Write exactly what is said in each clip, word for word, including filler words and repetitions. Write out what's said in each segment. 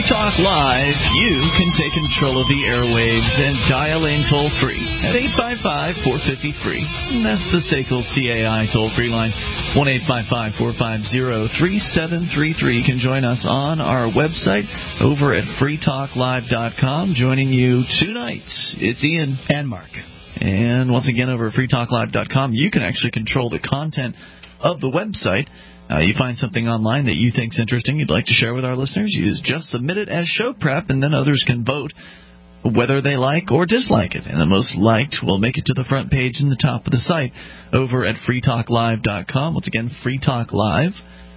Talk Live, you can take control of the airwaves and dial in toll-free at eight five five, four five zero, free. And that's the S A C L C A I toll-free line, one eight five five, four five zero, three seven three three. You can join us on our website over at free talk live dot com. Joining you tonight, it's Ian and Mark. And once again, over at free talk live dot com, you can actually control the content of the website. Uh, you find something online that you think's interesting, you'd like to share with our listeners, you just submit it as show prep, and then others can vote whether they like or dislike it. And the most liked will make it to the front page in the top of the site over at free talk live dot com. Once again, free talk live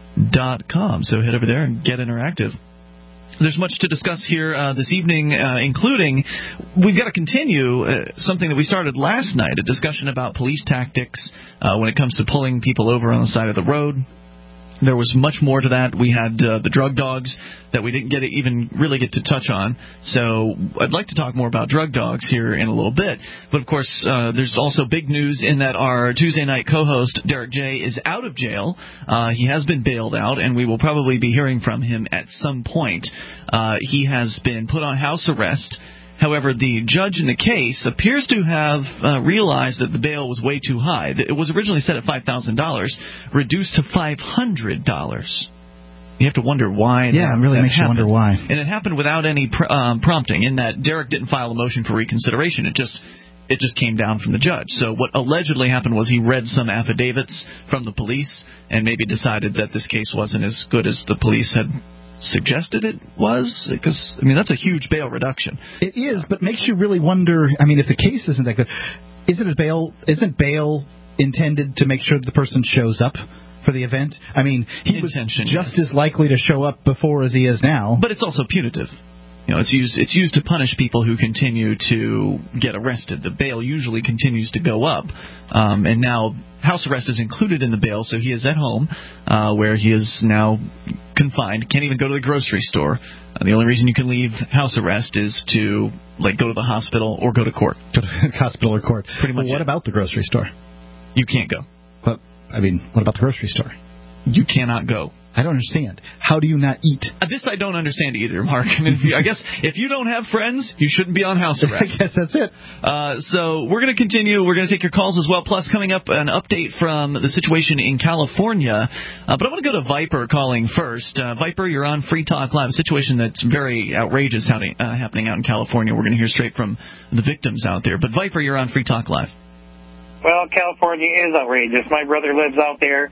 dot com. So head over there and get interactive. There's much to discuss here uh, this evening, uh, including we've got to continue uh, something that we started last night, a discussion about police tactics uh, when it comes to pulling people over on the side of the road. There was much more to that. We had uh, the drug dogs that we didn't get to even really get to touch on. So I'd like to talk more about drug dogs here in a little bit. But, of course, uh, there's also big news in that our Tuesday night co-host, Derek J., is out of jail. Uh, he has been bailed out, and we will probably be hearing from him at some point. Uh, he has been put on house arrest. However, the judge in the case appears to have uh, realized that the bail was way too high. It was originally set at five thousand dollars, reduced to five hundred dollars. You have to wonder why. Yeah, that, it really that makes happened. you wonder why. And it happened without any pr- um, prompting, in that Derek didn't file a motion for reconsideration. It just it just came down from the judge. So what allegedly happened was he read some affidavits from the police and maybe decided that this case wasn't as good as the police had suggested it was, because I mean that's a huge bail reduction. It is, but makes you really wonder. I mean, if the case isn't that good, isn't it bail? Isn't bail intended to make sure that the person shows up for the event? I mean, he Intention, was just yes. as likely to show up before as he is now. But it's also punitive. You know, it's used it's used to punish people who continue to get arrested. The bail usually continues to go up, um, and now house arrest is included in the bail, so he is at home, uh, where he is now confined. Can't even go to the grocery store. Uh, the only reason you can leave house arrest is to like go to the hospital or go to court. Go to hospital or court. Pretty much. Well, what it. about the grocery store? You can't go. But I mean, what about the grocery store? You cannot go. I don't understand. How do you not eat? Uh, this I don't understand either, Mark. I mean, if you, I guess if you don't have friends, you shouldn't be on house arrest. I guess that's it. Uh, so we're going to continue. We're going to take your calls as well. Plus, coming up, an update from the situation in California. Uh, but I want to go to Viper calling first. Uh, Viper, you're on Free Talk Live. A situation that's very outrageous happening, uh, happening out in California. We're going to hear straight from the victims out there. But Viper, you're on Free Talk Live. Well, California is outrageous. My brother lives out there.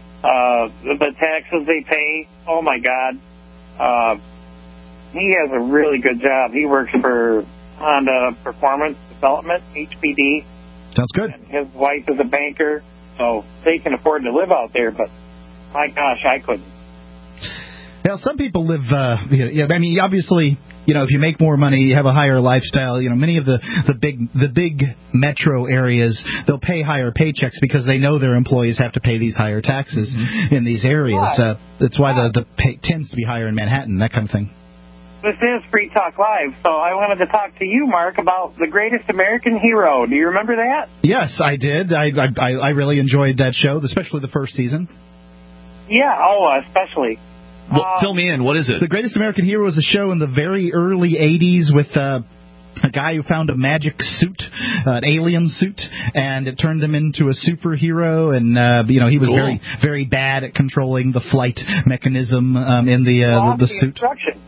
Uh, the taxes they pay, oh my God. Uh, he has a really good job. He works for Honda Performance Development, H P D. Sounds good. And his wife is a banker, so they can afford to live out there, but my gosh, I couldn't. Now, some people live, uh, you know, I mean, obviously, you know, if you make more money, you have a higher lifestyle. You know, many of the, the big the big metro areas, they'll pay higher paychecks because they know their employees have to pay these higher taxes mm-hmm. in these areas. Uh, that's why the, the pay tends to be higher in Manhattan, that kind of thing. This is Free Talk Live, so I wanted to talk to you, Mark, about The Greatest American Hero. Do you remember that? Yes, I did. I I, I really enjoyed that show, especially the first season. Yeah, oh, especially. Well, uh, fill me in. What is it? The Greatest American Hero was a show in the very early eighties with uh, a guy who found a magic suit, uh, an alien suit, and it turned him into a superhero. And uh, you know, he was cool. very, very bad at controlling the flight mechanism um, in the uh, the, the suit. Instructions.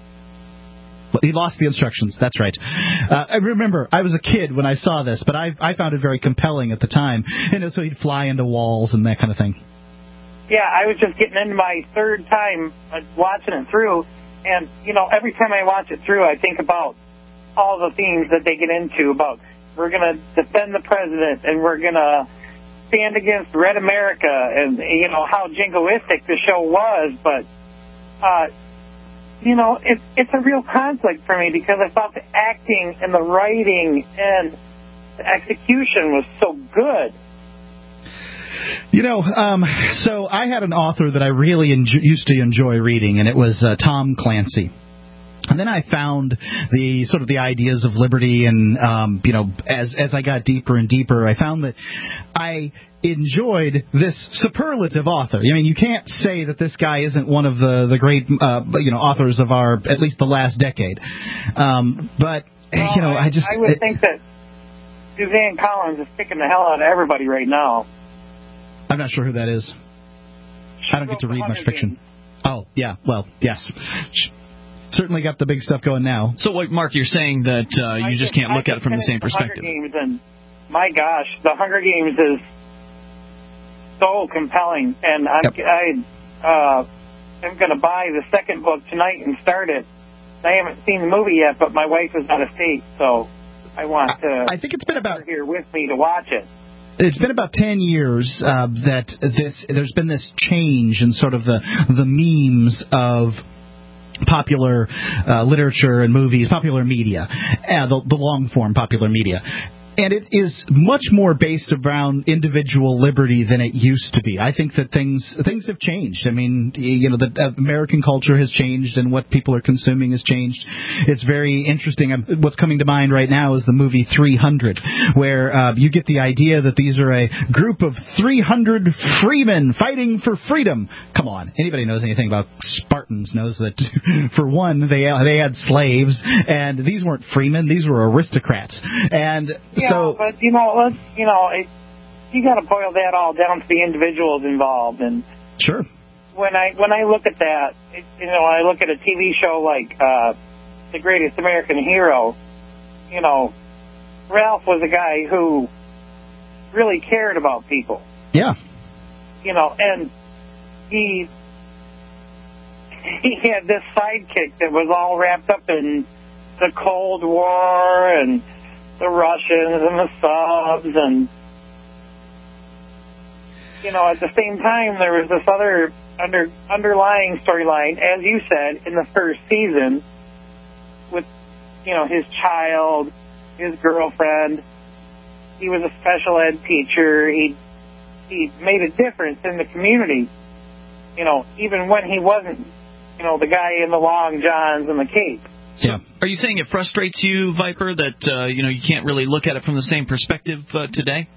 He lost the instructions. That's right. Uh, I remember I was a kid when I saw this, but I I found it very compelling at the time. And so he'd fly into walls and that kind of thing. Yeah, I was just getting into my third time watching it through, and, you know, every time I watch it through, I think about all the themes that they get into about we're going to defend the president, and we're going to stand against Red America, and, you know, how jingoistic the show was, but, uh, you know, it, it's a real conflict for me because I thought the acting and the writing and the execution was so good. You know, um, so I had an author that I really enjo- used to enjoy reading, and it was uh, Tom Clancy. And then I found the sort of the ideas of liberty, and um, you know, as as I got deeper and deeper, I found that I enjoyed this superlative author. I mean, you can't say that this guy isn't one of the the great uh, you know authors of our at least the last decade. Um, but well, you know, I, I just I would it, think that Suzanne Collins is kicking the hell out of everybody right now. I'm not sure who that is. She I don't get to read Hunger much fiction. Games. Oh yeah, well yes. Certainly got the big stuff going now. So, what, Mark, you're saying that uh, you just can't look at it from the same the perspective. Hunger Games, and my gosh, the Hunger Games is so compelling, and I'm, Yep. I uh, am going to buy the second book tonight and start it. I haven't seen the movie yet, but my wife is out of state, so I want to. I think it's been about her here with me to watch it. It's been about ten years uh, that this there's been this change in sort of the the memes of popular uh, literature and movies, popular media, uh, the, the long-form popular media. And it is much more based around individual liberty than it used to be. I think that things things have changed. I mean, you know, the uh, American culture has changed, and what people are consuming has changed. It's very interesting. Um, what's coming to mind right now is the movie three hundred, where uh, you get the idea that these are a group of three hundred freemen fighting for freedom. Come on, anybody knows anything about Spartans knows that, for one, they they had slaves, and these weren't freemen; these were aristocrats. And Yeah, so, but you know, let's you know, it, you got to boil that all down to the individuals involved. And sure. when I when I look at that, it, you know, I look at a T V show like uh, The Greatest American Hero. You know, Ralph was a guy who really cared about people. Yeah. You know, and he he had this sidekick that was all wrapped up in the Cold War and the Russians and the subs, and you know, at the same time there was this other under underlying storyline, as you said, in the first season, with you know his child, his girlfriend. He was a special ed teacher. He he made a difference in the community. You know, even when he wasn't, you know, the guy in the long johns and the cape. So Yeah. Are you saying it frustrates you, Viper, that uh, you know you can't really look at it from the same perspective uh, today?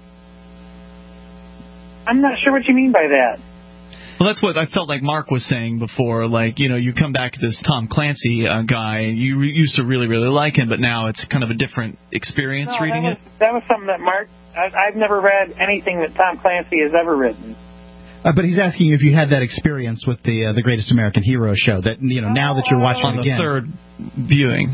I'm not sure what you mean by that. Well, that's what I felt like Mark was saying before. Like, you know, you come back to this Tom Clancy uh, guy. You re- used to really, really like him, but now it's kind of a different experience No, reading that was, it. That was something that Mark. I, I've never read anything that Tom Clancy has ever written. Uh, but he's asking you if you had that experience with the uh, the Greatest American Hero show. That you know now that you're watching On it the again. third viewing.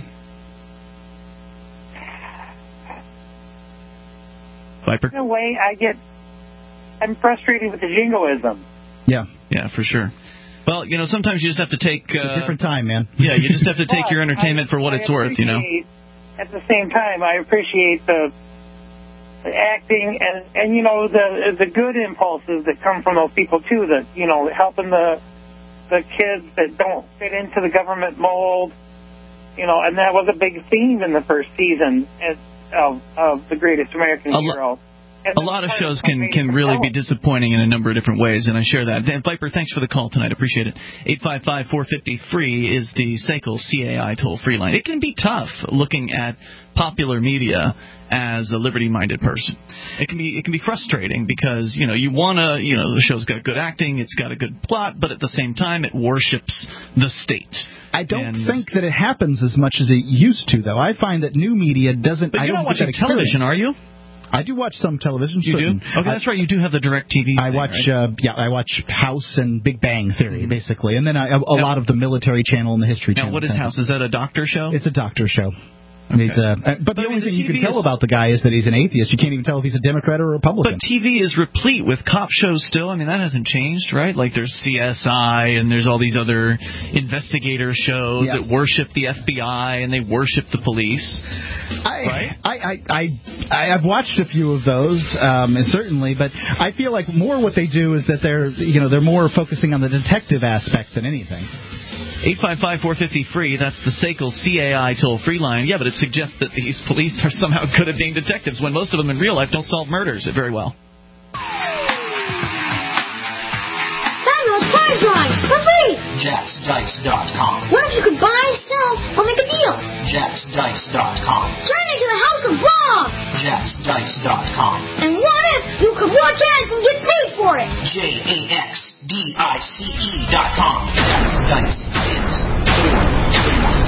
Viper? In a way, I get. I'm frustrated with the jingoism. Yeah. Yeah, for sure. Well, you know, sometimes you just have to take... It's uh, a different time, man. Yeah, you just have to take But your entertainment I- for what I it's worth, you know? appreciate- At the same time, I appreciate the, the acting and, and, you know, the the good impulses that come from those people, too, that, you know, helping the the kids that don't fit into the government mold, you know, and that was a big theme in the first season of, of The Greatest American A lo- Hero. A And that's lot of part shows what can, made can it really be compelling. disappointing in a number of different ways, and I share that. And Viper, thanks for the call tonight. Appreciate it. eight five five, four five zero, free is the S A C L C A I toll-free line. It can be tough looking at popular media as a liberty-minded person. It can be it can be frustrating because, you know, you want to, you know, the show's got good acting, it's got a good plot, but at the same time it worships the state. I don't And- think that it happens as much as it used to, though. I find that new media doesn't. But I you're don't not get watching that experience. television, are you? I do watch some television. You certain. do? Okay, I, that's right. You do have the direct T V I thing, watch, right? uh, yeah, I watch House and Big Bang Theory, Mm-hmm. basically, and then I, a, a Now- lot of the Military Channel and the History Now, Channel. what is kind of House? Is that a doctor show? It's a doctor show. Okay. He's, uh, but the I mean, only the thing you T V can tell is- about the guy is that he's an atheist. You can't even tell if he's a Democrat or a Republican. But T V is replete with cop shows still. I mean, that hasn't changed, right? Like there's C S I and there's all these other investigator shows Yeah. that worship the F B I and they worship the police. I, Right? I, I, I, I, I've watched a few of those, um, certainly, but I feel like more what they do is that they're, you know, they're more focusing on the detective aspect than anything. eight five five, four five zero, free. That's the S A C L C A I toll-free line. Yeah, but it suggests that these police are somehow good at being detectives when most of them in real life don't solve murders very well. Samuel's Prize Lines for free! Jacks Dice dot com. What if you could buy, sell, or make a deal? Jacks Dice dot com. Turn into the House of Rob. Jacks Dice dot com. And what if you could watch ads and get paid for it? J A X D I C E dot com. Jacks Dice is for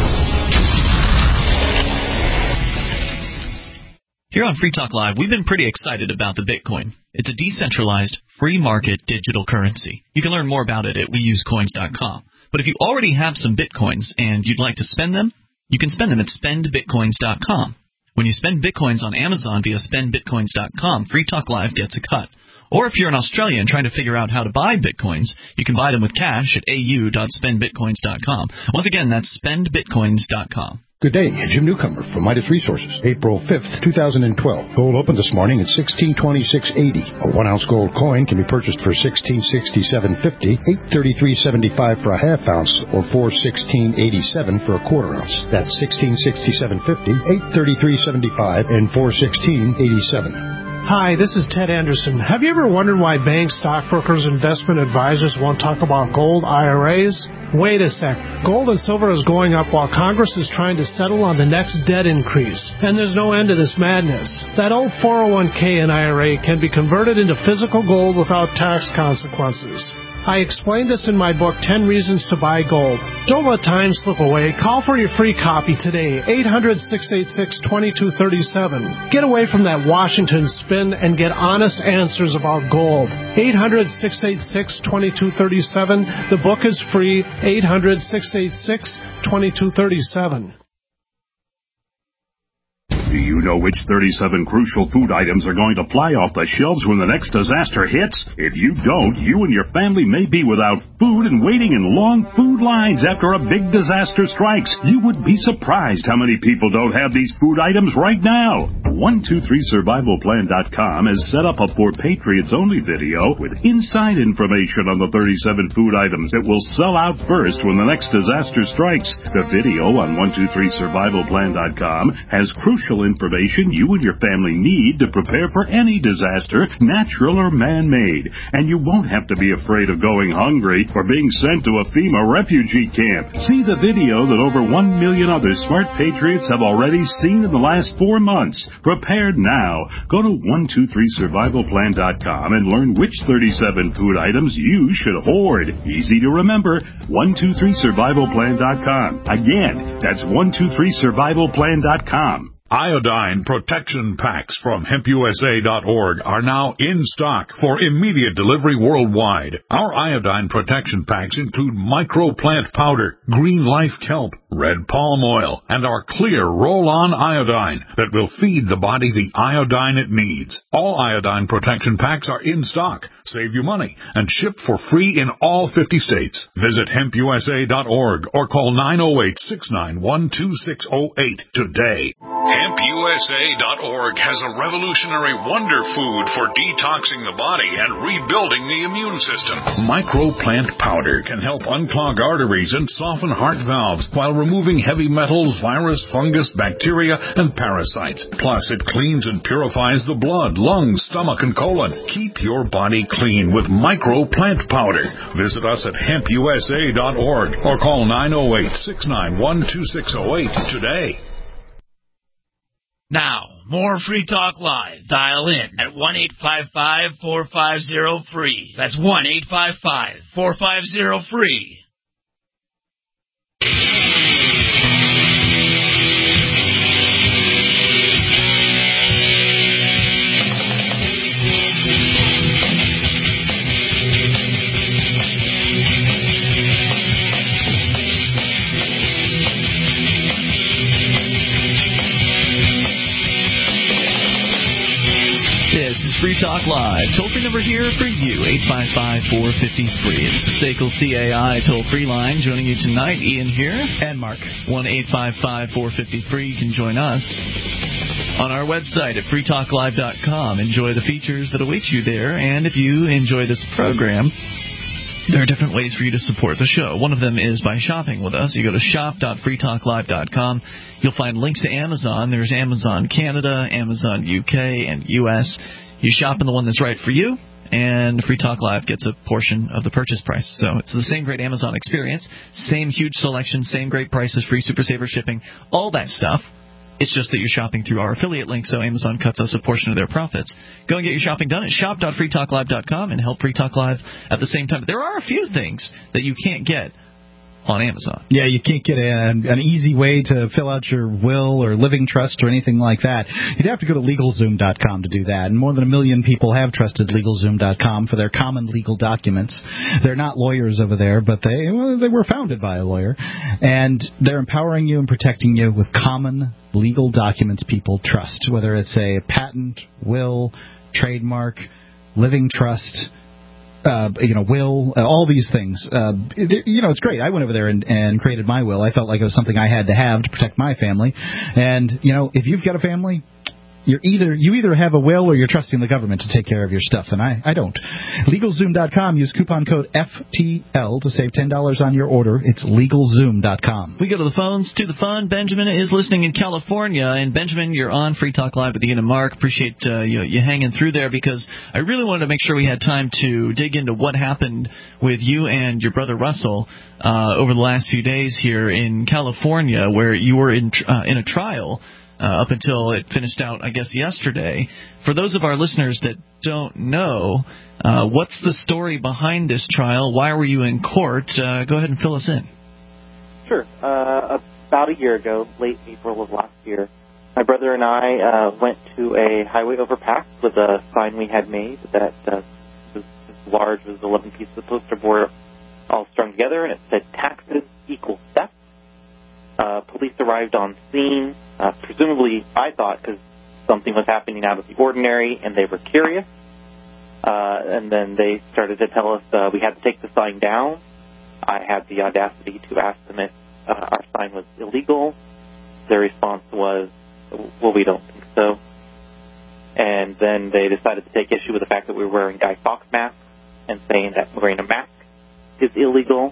Here on Free Talk Live, we've been pretty excited about the Bitcoin. It's a decentralized, free market digital currency. You can learn more about it at we use coins dot com. But if you already have some Bitcoins and you'd like to spend them, you can spend them at spend bitcoins dot com. When you spend Bitcoins on Amazon via spend bitcoins dot com, Free Talk Live gets a cut. Or if you're in Australia and trying to figure out how to buy Bitcoins, you can buy them with cash at a u dot spend bitcoins dot com. Once again, that's spend bitcoins dot com. Good day, Jim Newcomer from Midas Resources. April fifth, two thousand twelve. Gold opened this morning at sixteen twenty-six eighty. A one ounce gold coin can be purchased for sixteen sixty-seven fifty, eight thirty-three seventy-five for a half ounce, or four sixteen eighty-seven for a quarter ounce. That's sixteen sixty-seven fifty, eight thirty-three seventy-five, and four sixteen eighty-seven. Hi, this is Ted Anderson. Have you ever wondered why banks, stockbrokers, investment advisors won't talk about gold I R As? Wait a sec. Gold and silver is going up while Congress is trying to settle on the next debt increase. And there's no end to this madness. That old four oh one k and I R A can be converted into physical gold without tax consequences. I explained this in my book, ten Reasons to Buy Gold. Don't let time slip away. Call for your free copy today, eight hundred, six eight six, two two three seven. Get away from that Washington spin and get honest answers about gold. eight hundred, six eight six, two two three seven. The book is free, eight hundred, six eight six, two two three seven. Do you know which thirty-seven crucial food items are going to fly off the shelves when the next disaster hits? If you don't, you and your family may be without food and waiting in long food lines after a big disaster strikes. You would be surprised how many people don't have these food items right now. one two three survival plan dot com has set up a For Patriots Only video with inside information on the thirty-seven food items that will sell out first when the next disaster strikes. The video on one two three survival plan dot com has crucial information you and your family need to prepare for any disaster, natural or man-made. And you won't have to be afraid of going hungry or being sent to a FEMA refugee camp. See the video that over one million other smart patriots have already seen in the last four months. Prepared now. Go to one two three survival plan dot com and learn which thirty-seven food items you should hoard. Easy to remember, one two three survival plan dot com. Again, that's one two three survival plan dot com. Iodine protection packs from hemp u s a dot org are now in stock for immediate delivery worldwide. Our iodine protection packs include microplant powder, green life kelp, red palm oil, and our clear roll-on iodine that will feed the body the iodine it needs. All iodine protection packs are in stock, save you money, and shipped for free in all fifty states. Visit hemp u s a dot org or call nine oh eight, six nine one, two six oh eight today. hemp u s a dot org has a revolutionary wonder food for detoxing the body and rebuilding the immune system. Microplant powder can help unclog arteries and soften heart valves while removing heavy metals, virus, fungus, bacteria, and parasites. Plus, it cleans and purifies the blood, lungs, stomach, and colon. Keep your body clean with Microplant powder. Visit us at hemp u s a dot org or call nine oh eight, six nine one, two six oh eight today. Now, more Free Talk Live. Dial in at one eight five five, four five zero, free. That's one eight five five, four five zero, free. Free Talk Live. Toll-free number here for you, eight five five, four five zero, free. It's the S A C L C A I toll-free line. Joining you tonight, Ian here. And Mark. one eight five five, four five zero, free. You can join us on our website at free talk live dot com. Enjoy the features that await you there. And if you enjoy this program, there are different ways for you to support the show. One of them is by shopping with us. You go to shop dot free talk live dot com. You'll find links to Amazon. There's Amazon Canada, Amazon U K, and U S You shop in the one that's right for you, and Free Talk Live gets a portion of the purchase price. So it's the same great Amazon experience, same huge selection, same great prices, free Super Saver shipping, all that stuff. It's just that you're shopping through our affiliate link, so Amazon cuts us a portion of their profits. Go and get your shopping done at shop dot free talk live dot com and help Free Talk Live at the same time. But there are a few things that you can't get on Amazon. Yeah, you can't get a, an easy way to fill out your will or living trust or anything like that. You'd have to go to legal zoom dot com to do that. And more than a million people have trusted legal zoom dot com for their common legal documents. They're not lawyers over there, but they well, they were founded by a lawyer. And they're empowering you and protecting you with common legal documents people trust, whether it's a patent, will, trademark, living trust, Uh, you know, will, uh, all these things. Uh, it, you know, it's great. I went over there and, and created my will. I felt like it was something I had to have to protect my family. And, you know, if you've got a family, you're either you either have a will or you're trusting the government to take care of your stuff, and I, I don't. legal zoom dot com. Use coupon code F T L to save ten dollars on your order. It's legal zoom dot com. We go to the phones, to the fun. Benjamin is listening in California. And, Benjamin, you're on Free Talk Live with Ian and Mark. Appreciate uh, you, you hanging through there, because I really wanted to make sure we had time to dig into what happened with you and your brother Russell uh, over the last few days here in California, where you were in, uh, in a trial Uh, up until it finished out, I guess, yesterday. For those of our listeners that don't know, uh, what's the story behind this trial? Why were you in court? Uh, go ahead and fill us in. Sure. Uh, about a year ago, late April of last year, my brother and I uh, went to a highway overpass with a sign we had made that uh, was as large as eleven pieces of poster board all strung together, and it said, "Taxes equal theft." Uh, police arrived on scene, uh, presumably, I thought, because something was happening out of the ordinary, and they were curious. Uh, and then they started to tell us uh, we had to take the sign down. I had the audacity to ask them if uh, our sign was illegal. Their response was, well, we don't think so. And then they decided to take issue with the fact that we were wearing Guy Fawkes masks and saying that wearing a mask is illegal.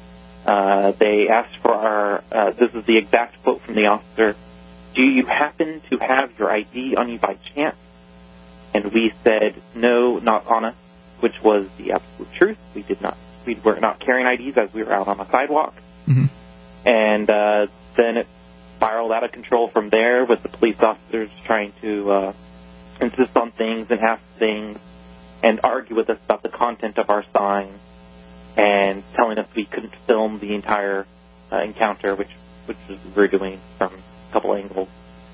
Uh, they asked for our, uh, this is the exact quote from the officer, "Do you happen to have your I D on you by chance?" And we said, "No, not on us," which was the absolute truth. We did not, we were not carrying I Ds as we were out on the sidewalk. Mm-hmm. And uh, then it spiraled out of control from there, with the police officers trying to uh, insist on things and ask things and argue with us about the content of our sign, and telling us we couldn't film the entire uh, encounter, which which we were doing from a couple angles.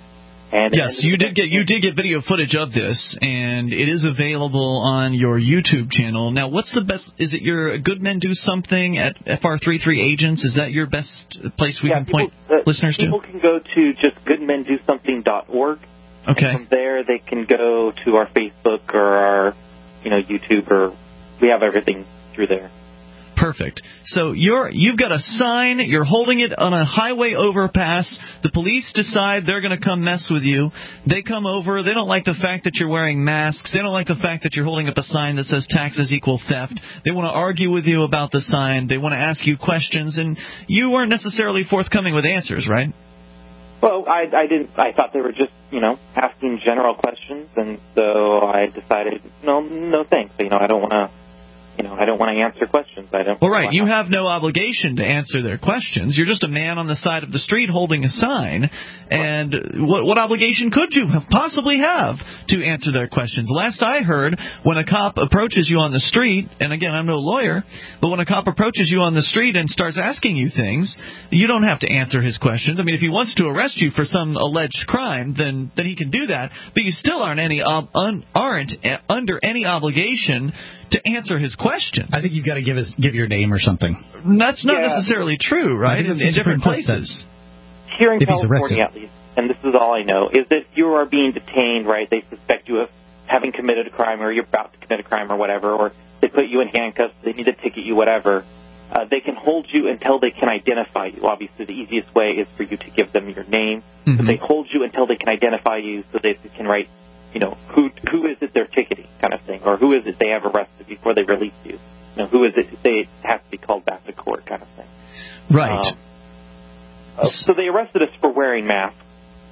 And yes, you did get you did get video footage of this, and it is available on your YouTube channel. Now, what's the best? Is it your Good Men Do Something at F R thirty-three Agents? Is that your best place we yeah, can people, point uh, listeners people to? People can go to just good men do something dot org. Okay. And from there, they can go to our Facebook or our, you know, YouTube, or we have everything through there. Perfect. So you're you've got a sign. You're holding it on a highway overpass. The police decide they're going to come mess with you. They come over. They don't like the fact that you're wearing masks. They don't like the fact that you're holding up a sign that says taxes equal theft. They want to argue with you about the sign. They want to ask you questions, and you weren't necessarily forthcoming with answers, right? Well, I, I didn't. I thought they were just, you know, asking general questions, and so I decided, no, no thanks. You know, I don't want to. You know, I don't want to answer questions. I don't. Well, right. You have no obligation to answer their questions. You're just a man on the side of the street holding a sign. And what, what obligation could you possibly have to answer their questions? Last I heard, when a cop approaches you on the street, and again, I'm no lawyer, but when a cop approaches you on the street and starts asking you things, you don't have to answer his questions. I mean, if he wants to arrest you for some alleged crime, then then he can do that. But you still aren't any ob- un, aren't under any obligation to answer his questions. I think you've got to give his give your name or something. Yeah. That's not necessarily true, right? In, in different places. Here in If he's California, at least, and this is all I know, is that if you are being detained, right, they suspect you of having committed a crime, or you're about to commit a crime or whatever, or they put you in handcuffs, they need to ticket you, whatever, uh, they can hold you until they can identify you. Obviously, the easiest way is for you to give them your name, Mm-hmm. but they hold you until they can identify you so they can write, you know, who who is it they're ticketing, kind of thing, or who is it they have arrested before they release you. You know, who is it they have to be called back to court, kind of thing. Right. Um, uh, so they arrested us for wearing masks,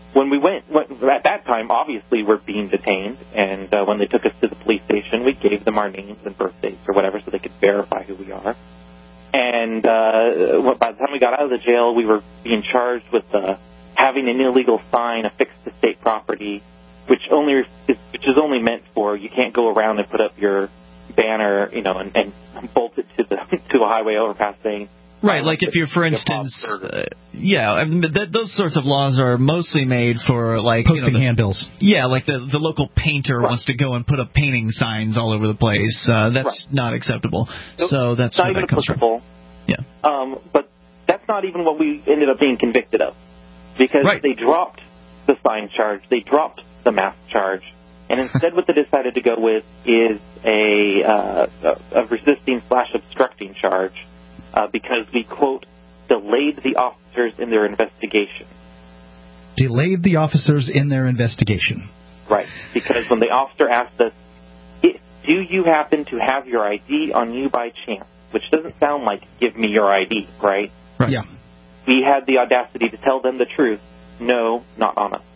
when we went, at that time, obviously we're being detained, and uh, when they took us to the police station, we gave them our names and birthdates or whatever so they could verify who we are. And uh, by the time we got out of the jail, we were being charged with uh, having an illegal sign affixed to state property, which only is, which is only meant for you can't go around and put up your banner, you know, and, and bolt it to the to a highway overpass saying. Right, like if you're, for instance, uh, yeah, I mean, th- those sorts of laws are mostly made for, like, posting you know, the, handbills. Yeah, like the the local painter right. wants to go and put up painting signs all over the place. Uh, that's right. not acceptable. Nope. So that's not where even that comes applicable. from. Yeah. Um, but that's not even what we ended up being convicted of, because right. they dropped the sign charge, they dropped the mask charge, and instead what they decided to go with is a uh, a, a resisting slash obstructing charge, uh, because we quote. Delayed the officers in their investigation. Delayed the officers in their investigation. Right, because when the officer asked us, do you happen to have your I D on you by chance? Which doesn't sound like give me your I D, right? Right. Yeah. We had the audacity to tell them the truth. No, not on us.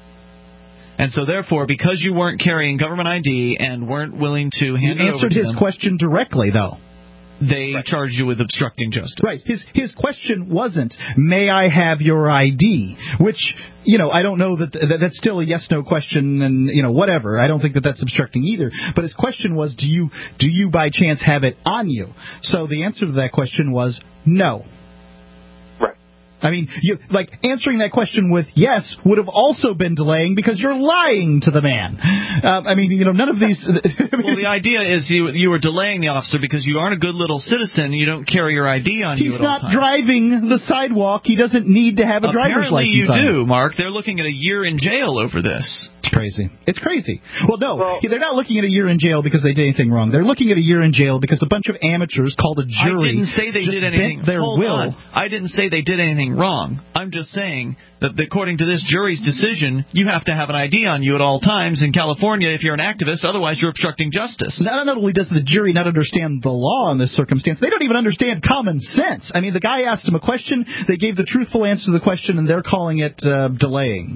And so, therefore, because you weren't carrying government I D and weren't willing to hand you it over to them... answered his question directly, though. They right. charged you with obstructing justice. Right. His his question wasn't, may I have your I D? Which, you know, I don't know that, that that's still a yes-no question and, you know, whatever. I don't think that that's obstructing either. But his question was, do you do you by chance have it on you? So the answer to that question was no. Right. I mean, you like answering that question with yes would have also been delaying because you're lying to the man. Uh, I mean, you know, none of these. Well, the idea is you you were delaying the officer because you aren't a good little citizen. You don't carry your I D on He's you at all times. He's not driving the sidewalk. He doesn't need to have a driver's Apparently license. Apparently you on do, him. Mark. They're looking at a year in jail over this. It's crazy. It's crazy. Well, no, well, they're not looking at a year in jail because they did anything wrong. They're looking at a year in jail because a bunch of amateurs called a jury. I didn't say they just did anything. Bent their Hold will. on. I didn't say they did anything wrong. I'm just saying that according to this jury's decision, you have to have an I D on you at all times in California if you're an activist. Otherwise, you're obstructing justice. Not, not only does the jury not understand the law in this circumstance, they don't even understand common sense. I mean, the guy asked him a question, they gave the truthful answer to the question, and they're calling it uh, delaying.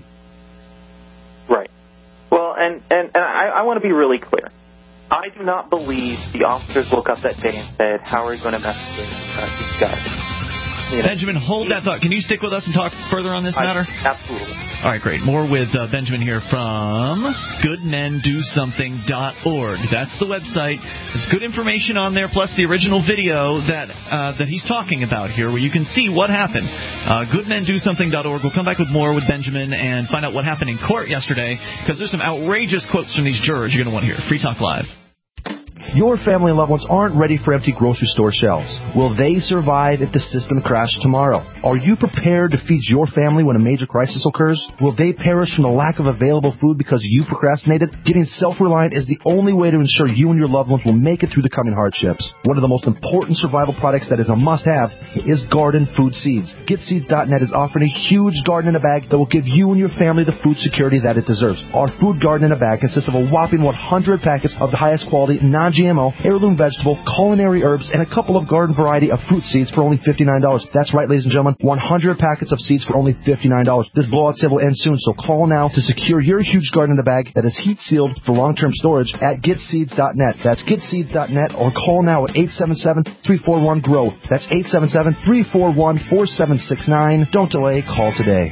Right. Well, and, and, and I, I want to be really clear. I do not believe the officers woke up that day and said, how are we going to mess with uh, these guys? You know, Benjamin, hold that thought. Can you stick with us and talk further on this matter? I, absolutely. All right, great. More with uh, Benjamin here from good men do something dot org. That's the website. There's good information on there, plus the original video that uh, that he's talking about here, where you can see what happened. Uh, good men do something dot org. We'll come back with more with Benjamin and find out what happened in court yesterday, because there's some outrageous quotes from these jurors you're going to want to hear. Free Talk Live. Your family and loved ones aren't ready for empty grocery store shelves. Will they survive if the system crashed tomorrow? Are you prepared to feed your family when a major crisis occurs? Will they perish from the lack of available food because you procrastinated? Getting self-reliant is the only way to ensure you and your loved ones will make it through the coming hardships. One of the most important survival products that is a must-have is garden food seeds. Get Seeds dot net is offering a huge garden in a bag that will give you and your family the food security that it deserves. Our food garden in a bag consists of a whopping one hundred packets of the highest quality, non G M O, heirloom vegetable, culinary herbs, and a couple of garden variety of fruit seeds for only fifty-nine dollars. That's right, ladies and gentlemen, one hundred packets of seeds for only fifty-nine dollars. This blowout sale will end soon, so call now to secure your huge garden in a bag that is heat sealed for long-term storage at Get Seeds dot net. That's Get Seeds dot net, or call now at eight seven seven, three four one, G R O W. That's eight seven seven, three four one, four seven six nine. Don't delay, call today.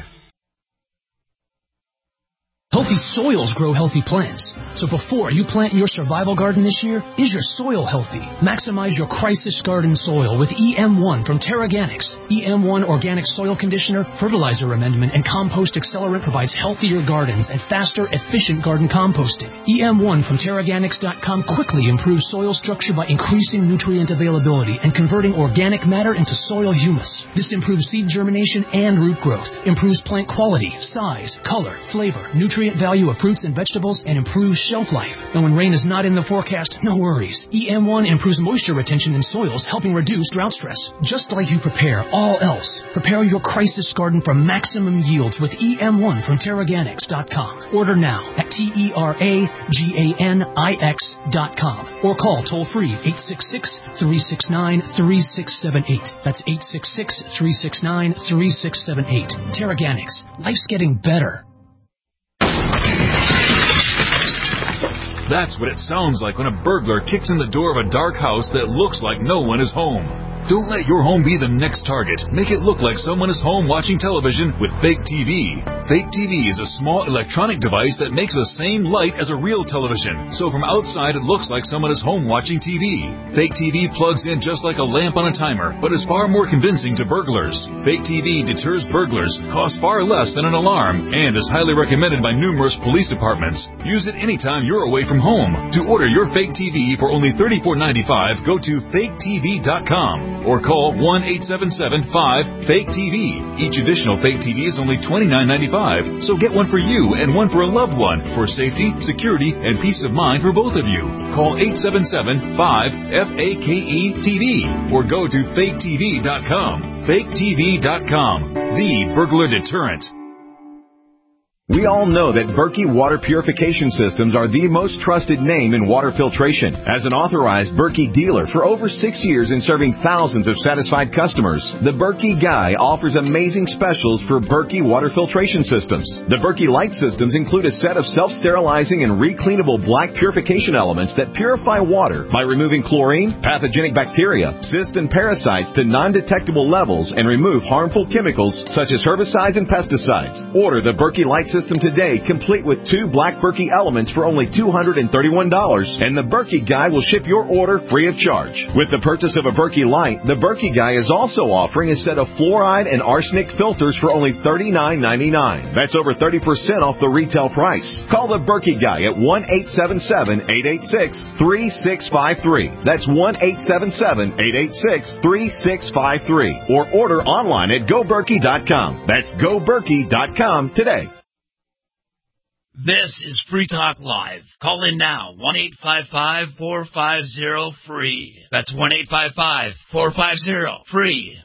Healthy soils grow healthy plants. So before you plant your survival garden this year, is your soil healthy? Maximize your crisis garden soil with E M one from TerraGanix. E M one Organic Soil Conditioner, Fertilizer Amendment, and Compost Accelerant provides healthier gardens and faster, efficient garden composting. E M one from Terraganix dot com quickly improves soil structure by increasing nutrient availability and converting organic matter into soil humus. This improves seed germination and root growth, improves plant quality, size, color, flavor, nutrient value of fruits and vegetables, and improves shelf life. And when rain is not in the forecast, no worries. E M one improves moisture retention in soils, helping reduce drought stress. Just like you prepare all else, prepare your crisis garden for maximum yields with E M one from Terraganix dot com. Order now at T E R A G A N I X dot com or call toll-free eight six six, three six nine, three six seven eight. That's eight six six, three six nine, three six seven eight. Terraganix. Life's getting better. That's what it sounds like when a burglar kicks in the door of a dark house that looks like no one is home. Don't let your home be the next target. Make it look like someone is home watching television with Fake T V. Fake T V is a small electronic device that makes the same light as a real television. So from outside, it looks like someone is home watching T V. Fake T V plugs in just like a lamp on a timer, but is far more convincing to burglars. Fake T V deters burglars, costs far less than an alarm, and is highly recommended by numerous police departments. Use it anytime you're away from home. To order your Fake T V for only thirty-four ninety-five, go to fake t v dot com. Or call one eight seven seven five fake T V. Each additional Fake T V is only twenty-nine ninety-five, so get one for you and one for a loved one for safety, security, and peace of mind for both of you. Call eight seven seven five F A K E T V or go to fake t v dot com. fake t v dot com, the burglar deterrent. We all know that Berkey Water Purification Systems are the most trusted name in water filtration. As an authorized Berkey dealer for over six years and serving thousands of satisfied customers, the Berkey Guy offers amazing specials for Berkey Water Filtration Systems. The Berkey Light Systems include a set of self-sterilizing and recleanable black purification elements that purify water by removing chlorine, pathogenic bacteria, cysts, and parasites to non-detectable levels and remove harmful chemicals such as herbicides and pesticides. Order the Berkey Light System today, complete with two black Berkey elements for only two hundred thirty-one dollars, and the Berkey Guy will ship your order free of charge. With the purchase of a Berkey Light, the Berkey Guy is also offering a set of fluoride and arsenic filters for only thirty-nine ninety-nine. That's over thirty percent off the retail price. Call the Berkey Guy at one eight seven seven eight eight six three six five three. That's one eight seven seven eight eight six three six five three. Or order online at go berkey dot com. That's go berkey dot com today. This is Free Talk Live. Call in now, one eight five five four five zero free. That's one eight five five four five zero free.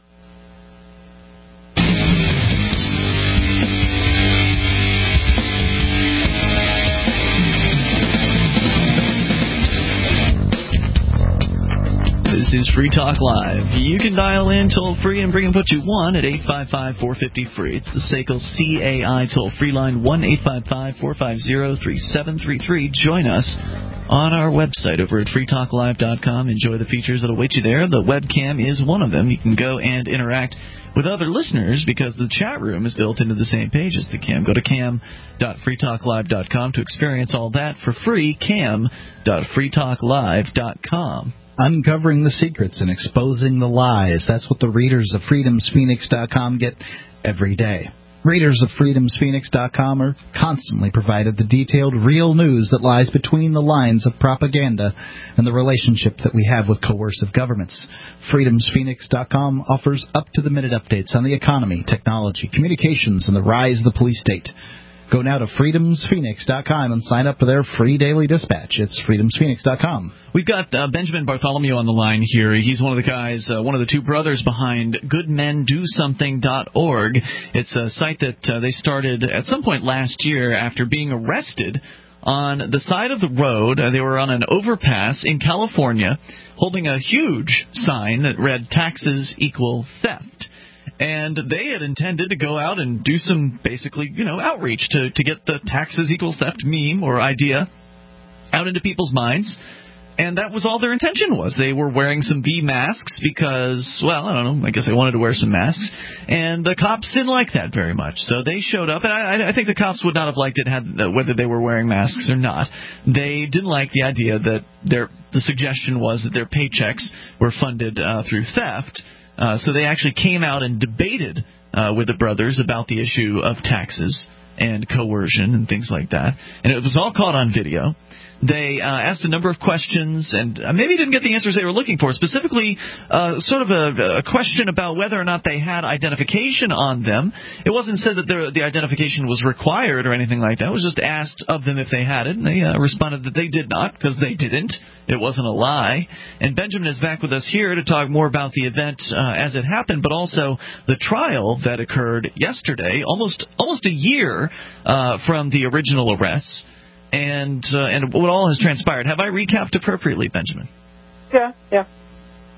This is Free Talk Live. You can dial in toll-free and bring in what you want at eight five five four five zero free. It's the S A C L C A I toll-free line, one eight five five four five zero three seven three three. Join us on our website over at free talk live dot com. Enjoy the features that await you there. The webcam is one of them. You can go and interact with other listeners because the chat room is built into the same page as the cam. Go to cam dot free talk live dot com to experience all that for free. cam dot free talk live dot com. Uncovering the secrets and exposing the lies. That's what the readers of freedoms phoenix dot com get every day. Readers of freedoms phoenix dot com are constantly provided the detailed, real news that lies between the lines of propaganda and the relationship that we have with coercive governments. freedoms phoenix dot com offers up-to-the-minute updates on the economy, technology, communications, and the rise of the police state. Go now to freedoms phoenix dot com and sign up for their free daily dispatch. It's freedoms phoenix dot com. We've got uh, Benjamin Bartholomew on the line here. He's one of the guys, uh, one of the two brothers behind good men do something dot org. It's a site that uh, they started at some point last year after being arrested on the side of the road. Uh, they were on an overpass in California holding a huge sign that read, "Taxes equal theft." And they had intended to go out and do some, basically, you know, outreach to, to get the taxes equals theft meme or idea out into people's minds. And that was all their intention was. They were wearing some V masks because, well, I don't know, I guess they wanted to wear some masks. And the cops didn't like that very much. So they showed up, and I, I think the cops would not have liked it had uh, whether they were wearing masks or not. They didn't like the idea that their the suggestion was that their paychecks were funded uh, through theft. Uh, so they actually came out and debated uh, with the brothers about the issue of taxes and coercion and things like that. And it was all caught on video. They uh, asked a number of questions and uh, maybe didn't get the answers they were looking for. Specifically, uh, sort of a, a question about whether or not they had identification on them. It wasn't said that the, the identification was required or anything like that. It was just asked of them if they had it, and they uh, responded that they did not because they didn't. It wasn't a lie. And Benjamin is back with us here to talk more about the event uh, as it happened, but also the trial that occurred yesterday, almost almost a year uh, from the original arrests. And uh, and what all has transpired. Have I recapped appropriately, Benjamin? Yeah, yeah.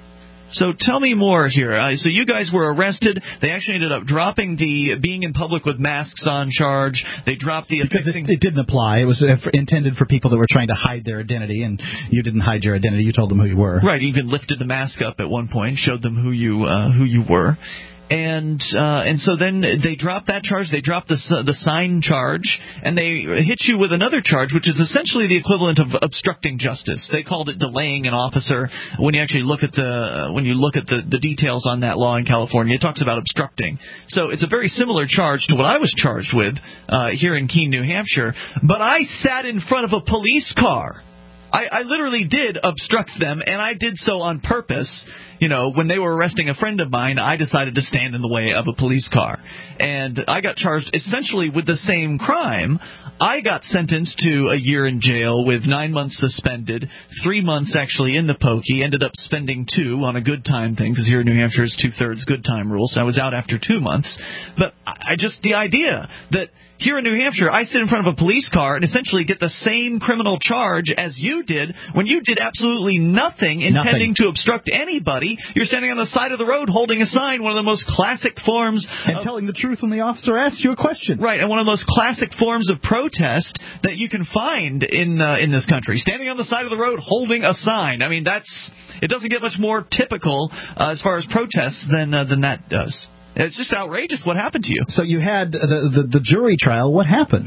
So tell me more here. Uh, so you guys were arrested. They actually ended up dropping the being in public with masks on charge. They dropped the because affixing. It, it didn't apply. It was uh, for, intended for people that were trying to hide their identity, and you didn't hide your identity. You told them who you were. Right. Even lifted the mask up at one point, showed them who you uh, who you were. And uh, and so then they dropped that charge. They dropped the the sign charge, and they hit you with another charge, which is essentially the equivalent of obstructing justice. They called it delaying an officer. When you actually look at the uh, when you look at the, the details on that law in California, it talks about obstructing. So it's a very similar charge to what I was charged with uh, here in Keene, New Hampshire. But I sat in front of a police car. I, I literally did obstruct them, and I did so on purpose. You know, when they were arresting a friend of mine, I decided to stand in the way of a police car. And I got charged essentially with the same crime. I got sentenced to a year in jail with nine months suspended, three months actually in the pokey, ended up spending two on a good time thing, because here in New Hampshire is two-thirds good time rule, so I was out after two months. But I just, the idea that here in New Hampshire, I sit in front of a police car and essentially get the same criminal charge as you did when you did absolutely nothing intending Nothing. to obstruct anybody. You're standing on the side of the road holding a sign, one of the most classic forms And of, telling the truth when the officer asks you a question. right, and one of the most classic forms of protest that you can find in uh, in this country. Standing on the side of the road holding a sign. I mean, that's it doesn't get much more typical uh, as far as protests than uh, than that does. It's just outrageous what happened to you. So you had the, the, the jury trial. What happened?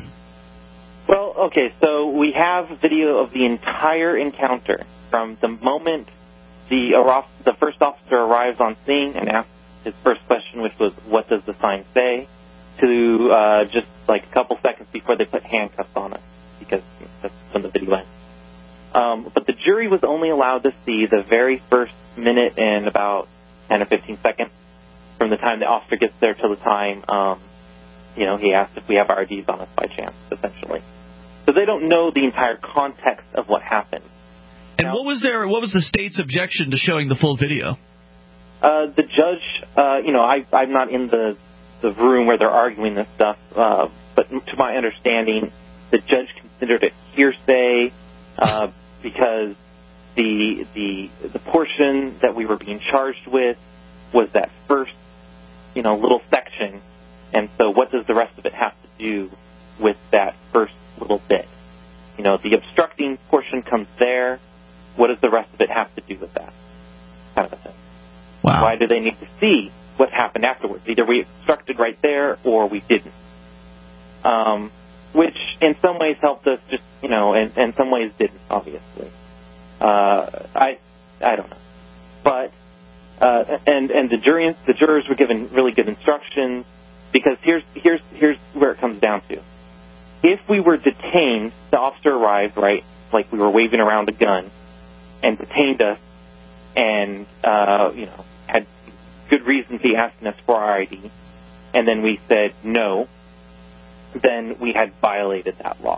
Well, okay, so we have video of the entire encounter from the moment the, the first officer arrives on scene and asks his first question, which was, what does the sign say, to uh, just like a couple seconds before they put handcuffs on us, because that's when the video ends. Um, but the jury was only allowed to see the very first minute and about ten or fifteen seconds from the time the officer gets there till the time, um, you know, he asks if we have our I Ds on us by chance, essentially. So they don't know the entire context of what happened. And now, what was their what was the state's objection to showing the full video? Uh, the judge, uh, you know, I, I'm not in the the room where they're arguing this stuff, uh, but to my understanding, the judge considered it hearsay uh, because the the the portion that we were being charged with was that first, you know, little section, and so what does the rest of it have to do with that first little bit? You know, the obstructing portion comes there. What does the rest of it have to do with that? Kind of a thing. Wow. Why do they need to see what happened afterwards? Either we obstructed right there or we didn't. Um, which in some ways helped us, just, you know, and in some ways didn't, obviously. Uh, I I don't know. But Uh, and and the jury, the jurors were given really good instructions, because here's here's here's where it comes down to. If we were detained, the officer arrived, right, like we were waving around a gun, and detained us, and uh, you know, had good reason to be asking us for our I D, and then we said no, then we had violated that law.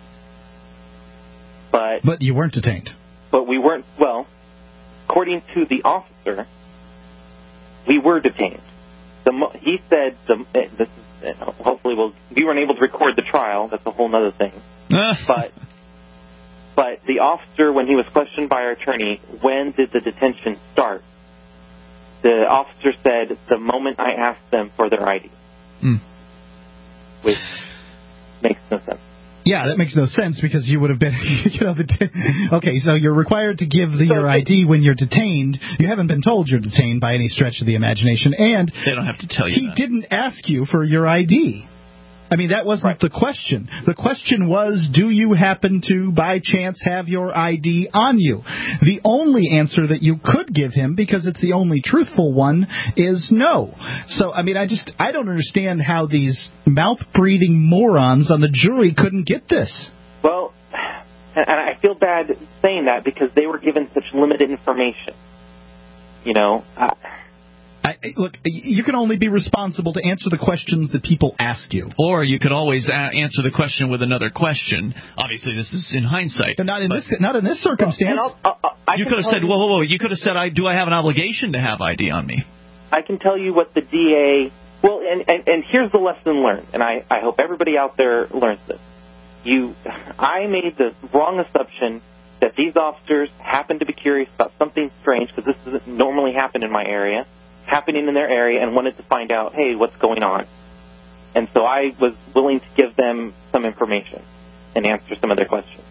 But but you weren't detained. But we weren't. Well, according to the officer, we were detained. The mo- he said, the, this is, hopefully we'll, we weren't able to record the trial. That's a whole other thing. but but the officer, when he was questioned by our attorney, when did the detention start? The officer said, the moment I asked them for their I D. Mm. Which makes no sense. Yeah, that makes no sense, because you would have been, you know, the t- okay, so you're required to give the, your I D when you're detained. You haven't been told you're detained by any stretch of the imagination, and they don't have to tell you he that. didn't ask you for your I D. I mean, that wasn't right. the question. The question was, do you happen to, by chance, have your I D on you? The only answer that you could give him, because it's the only truthful one, is no. So, I mean, I just, I don't understand how these mouth-breathing morons on the jury couldn't get this. Well, and I feel bad saying that, because they were given such limited information. You know, I... I, look, you can only be responsible to answer the questions that people ask you. Or you could always a- answer the question with another question. Obviously, this is in hindsight. But not in this, not in this circumstance. Well, I'll, I'll, I you could have said, you, whoa, whoa, whoa. You could have said, I, do I have an obligation to have I D on me? I can tell you what the D A... Well, and, and, and here's the lesson learned, and I, I hope everybody out there learns this. You, I made the wrong assumption that these officers happened to be curious about something strange, because this doesn't normally happen in my area, happening in their area, and wanted to find out, hey, what's going on? And so I was willing to give them some information and answer some of their questions.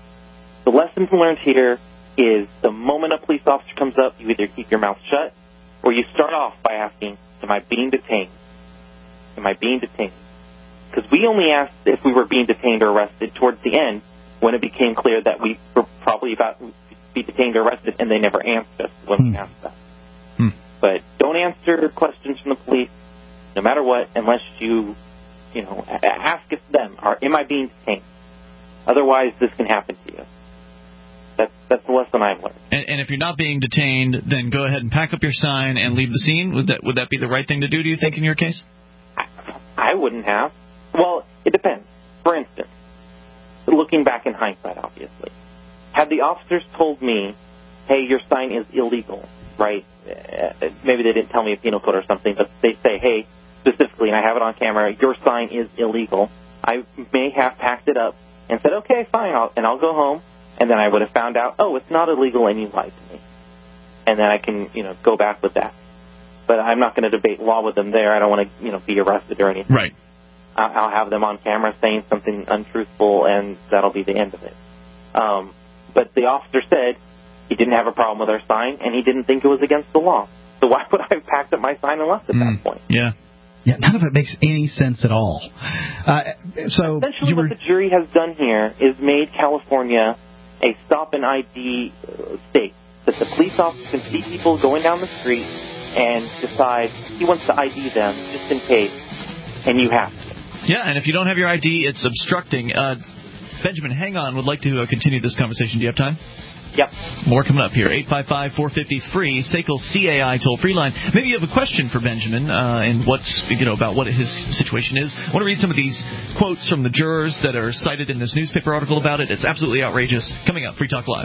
The lesson learned here is the moment a police officer comes up, you either keep your mouth shut or you start off by asking, am I being detained? Am I being detained? Because we only asked if we were being detained or arrested towards the end, when it became clear that we were probably about to be detained or arrested, and they never answered us when hmm. we asked that. Hmm. But don't answer questions from the police, no matter what, unless you, you know, ask them, or am I being detained? Otherwise, this can happen to you. That's, that's the lesson I've learned. And, and if you're not being detained, then go ahead and pack up your sign and leave the scene. Would that would that be the right thing to do, do you think, in your case? I, I wouldn't have. Well, it depends. For instance, looking back in hindsight, obviously, had the officers told me, hey, your sign is illegal, right? Uh, maybe they didn't tell me a penal code or something, but they say, hey, specifically, and I have it on camera, your sign is illegal. I may have packed it up and said, okay, fine, I'll, and I'll go home. And then I would have found out, oh, it's not illegal, and you lied to me. And then I can, you know, go back with that. But I'm not going to debate law with them there. I don't want to, you know, be arrested or anything. Right. I'll have them on camera saying something untruthful, and that'll be the end of it. Um, but the officer said he didn't have a problem with our sign, and he didn't think it was against the law. So why would I have packed up my sign and left at mm. that point? Yeah. Yeah, none of it makes any sense at all. Uh, so essentially, were... what the jury has done here is made California a stop and I D state, that the police officer can see people going down the street and decide he wants to I D them just in case, and you have to. Yeah, and if you don't have your I D, it's obstructing. Uh, Benjamin, hang on. Would like to uh, continue this conversation. Do you have time? Yep. More coming up here. eight five five, four five zero, free, S A C L C A I toll-free line. Maybe you have a question for Benjamin uh, and what's, you know, about what his situation is. I want to read some of these quotes from the jurors that are cited in this newspaper article about it. It's absolutely outrageous. Coming up, Free Talk Live.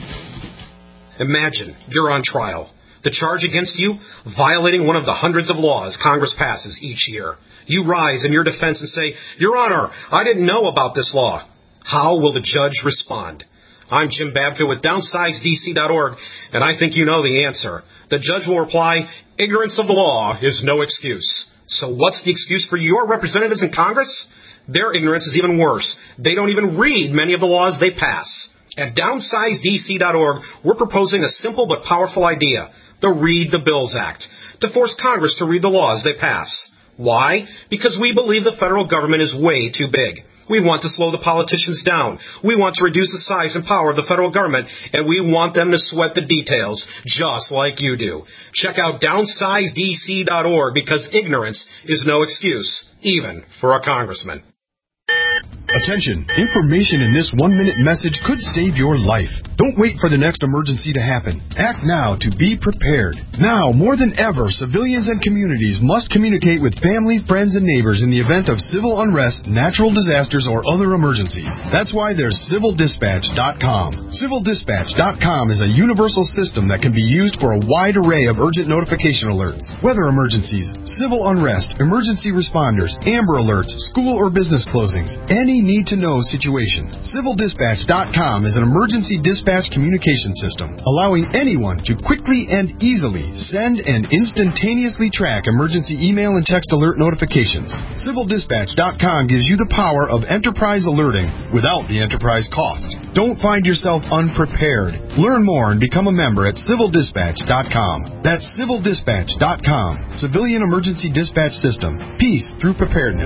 Imagine you're on trial. The charge against you, violating one of the hundreds of laws Congress passes each year. You rise in your defense and say, Your Honor, I didn't know about this law. How will the judge respond? I'm Jim Babka with downsize D C dot org, and I think you know the answer. The judge will reply, ignorance of the law is no excuse. So what's the excuse for your representatives in Congress? Their ignorance is even worse. They don't even read many of the laws they pass. At downsize D C dot org, we're proposing a simple but powerful idea, the Read the Bills Act, to force Congress to read the laws they pass. Why? Because we believe the federal government is way too big. We want to slow the politicians down. We want to reduce the size and power of the federal government, and we want them to sweat the details, just like you do. Check out downsize D C dot org, because ignorance is no excuse, even for a congressman. Attention! Information in this one-minute message could save your life. Don't wait for the next emergency to happen. Act now to be prepared. Now, more than ever, civilians and communities must communicate with family, friends, and neighbors in the event of civil unrest, natural disasters, or other emergencies. That's why there's Civil Dispatch dot com. Civil Dispatch dot com is a universal system that can be used for a wide array of urgent notification alerts, weather emergencies, civil unrest, emergency responders, Amber Alerts, school or business closings, any need-to-know situation. Civil Dispatch dot com is an emergency dispatch communication system, allowing anyone to quickly and easily send and instantaneously track emergency email and text alert notifications. Civil Dispatch dot com gives you the power of enterprise alerting without the enterprise cost. Don't find yourself unprepared. Learn more and become a member at Civil Dispatch dot com. That's Civil Dispatch dot com. Civilian Emergency Dispatch System. Peace through preparedness.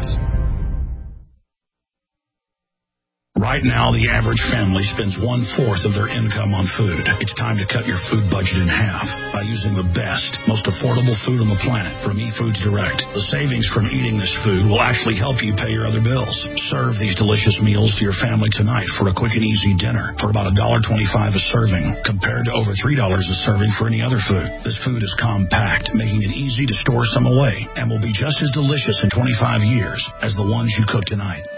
Right now, the average family spends one-fourth of their income on food. It's time to cut your food budget in half by using the best, most affordable food on the planet from eFoods Direct. The savings from eating this food will actually help you pay your other bills. Serve these delicious meals to your family tonight for a quick and easy dinner for about one dollar and twenty-five cents a serving, compared to over three dollars a serving for any other food. This food is compact, making it easy to store some away, and will be just as delicious in twenty-five years as the ones you cook tonight.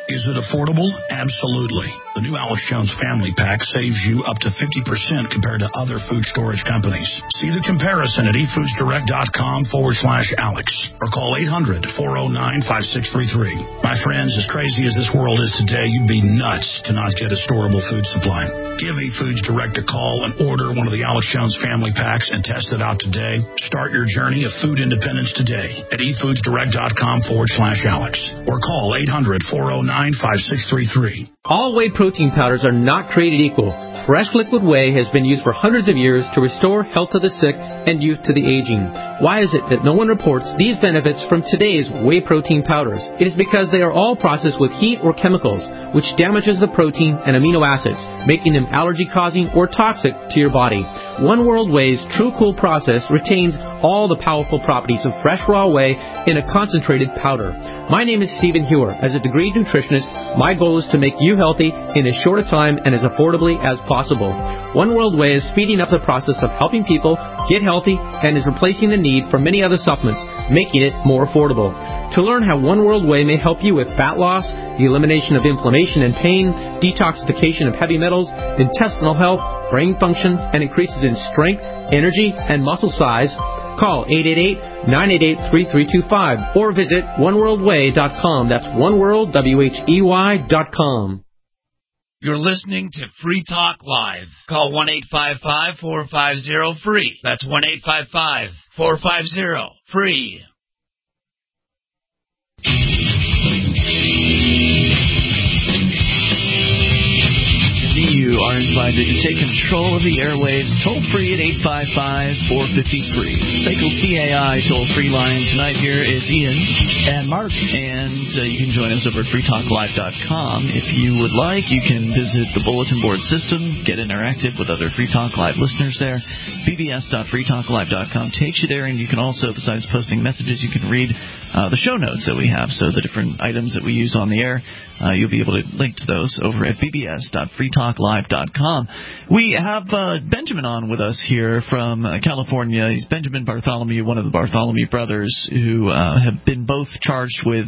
Is it affordable? Absolutely. The new Alex Jones Family Pack saves you up to fifty percent compared to other food storage companies. See the comparison at efoodsdirect.com forward slash Alex or call eight hundred, four oh nine, five six three three. My friends, as crazy as this world is today, you'd be nuts to not get a storable food supply. Give eFoods Direct a call and order one of the Alex Jones Family Packs and test it out today. Start your journey of food independence today at efoodsdirect.com forward slash Alex or call eight hundred, four oh nine, five six three three. All whey protein powders are not created equal. Fresh liquid whey has been used for hundreds of years to restore health to the sick and youth to the aging. Why is it that no one reports these benefits from today's whey protein powders? It is because they are all processed with heat or chemicals, which damages the protein and amino acids, making them allergy-causing or toxic to your body. One World Whey's True Cool process retains all the powerful properties of fresh raw whey in a concentrated powder. My name is Stephen Hewer. As a degreed nutritionist, my goal is to make you healthy in as short a time and as affordably as possible. One World Whey is speeding up the process of helping people get healthy and is replacing the need for many other supplements, making it more affordable. To learn how One World Whey may help you with fat loss, the elimination of inflammation and pain, detoxification of heavy metals, intestinal health, brain function, and increases in strength, energy, and muscle size, call eight eight eight, nine eight eight, three three two five or visit one world whey dot com. That's oneworld, W H E Y dot com. You're listening to Free Talk Live. Call one eight five five, four five zero, free. That's one eight five five, four five zero, free. You are invited to take control of the airwaves toll-free at eight five five, four five zero, free. S A C L C A I toll-free line. Tonight here is Ian and Mark. And uh, you can join us over at free talk live dot com. If you would like, you can visit the bulletin board system, get interactive with other Free Talk Live listeners there. b b s dot free talk live dot com takes you there, and you can also, besides posting messages, you can read uh, the show notes that we have. So the different items that we use on the air, uh, you'll be able to link to those over at b b s dot free talk live dot com. We have uh, Benjamin on with us here from uh, California. He's Benjamin Bartholomew, one of the Bartholomew brothers, who uh, have been both charged with